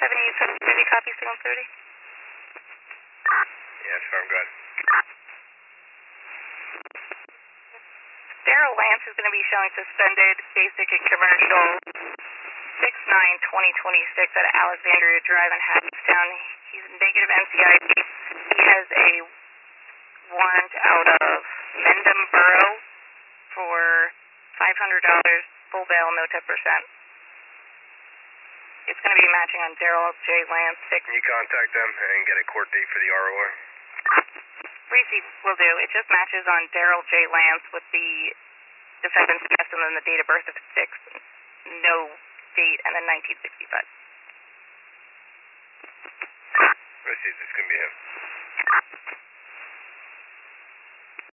730, copy, signal 30. Yeah, firm, go ahead. Daryl Lance is going to be showing suspended basic and commercial 6/9/2026 at Alexandria Drive in Hackettstown. He's negative NCID. He has a warrant out of Mendham Borough for $500, full bail, no 10%. It's going to be matching on Daryl J. Lance. Can you contact them and get a court date for the ROR? Reese will do. It just matches on Daryl J. Lance with the defendant's test and then the date of birth of 6, no date, and then 1965. Let's see if this can be him.